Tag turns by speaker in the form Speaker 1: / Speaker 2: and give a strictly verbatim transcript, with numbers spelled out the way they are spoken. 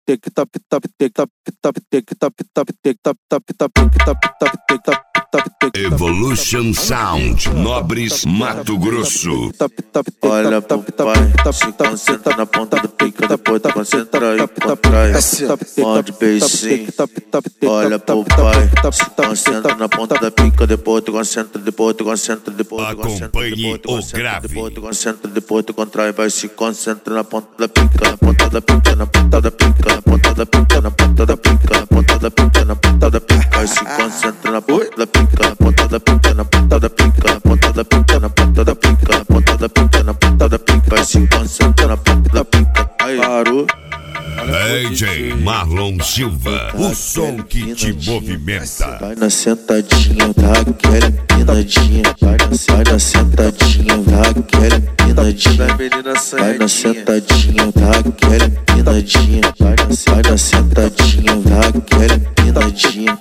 Speaker 1: Evolution Sound, Nobres, Mato Grosso.
Speaker 2: Olha pro pai, se concentra na ponta do pica, depois tu concentra aí por trás. Mande beijinho. Olha pro pai, se concentra na ponta da pica, depois tu concentra, depois tu concentra, depois tu concentra,
Speaker 1: Acompanhe o grave.
Speaker 2: depois tu concentra, depois tu contrai, vai se concentra na ponta da pica, na ponta da pica, na ponta da pica, na ponta da pica, na ponta da pica, na ponta da pica, na ponta da pica, vai se concentra na ponta da pica, na ponta da pica, na ponta da pica, na ponta da pica, na ponta da pica, na ponta da pica, na ponta da pica, vai se concentra na ponta da pica. Aí parou.
Speaker 1: D J Marlon Silva, o som que te movimenta.
Speaker 2: Vai na sentadinha, dá aquela empinadinha. Vai na, vai na sentadinha, dá aquela empinadinha. Vai na sentadinha, dá aquela empinadinha. Vai na, vai na sentadinha, dá aquela empinadinha.